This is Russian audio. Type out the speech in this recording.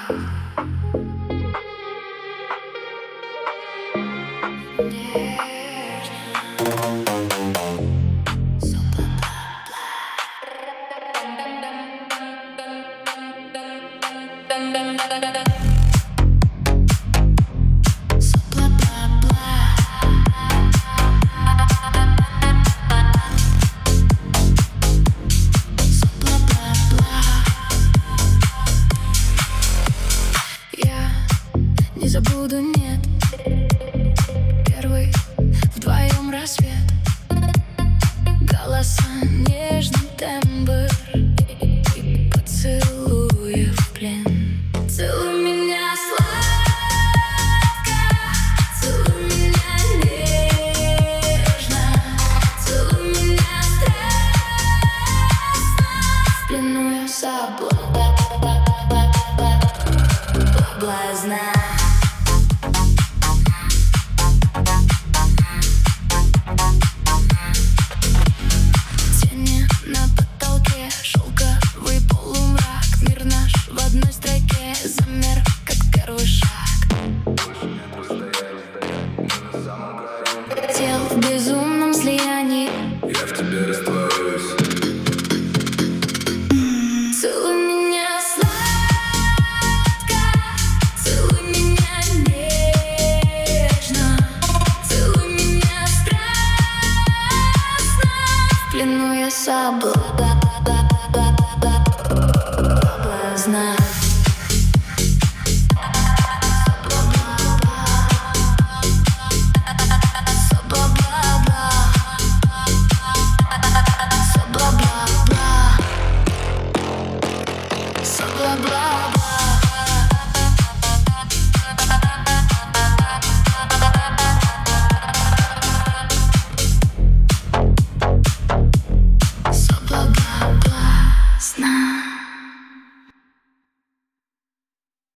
Я не забуду, нет. Первый вдвоем рассвет, голоса, нежный тембр и поцелуи в плен. Целуй меня сладко, целуй меня нежно, целуй меня страстно. В плену я соблазна. Тени на потолке, шелковый полумрак. Мир наш в одной строке замер, как первый шаг. Больше нет расстояний, мы на самом краю. Тел в безумном слиянии. Я в тебе растворюсь. Целуй меня сладко, целуй меня нежно, целуй меня страстно. В плену я соблазна. Blah blah.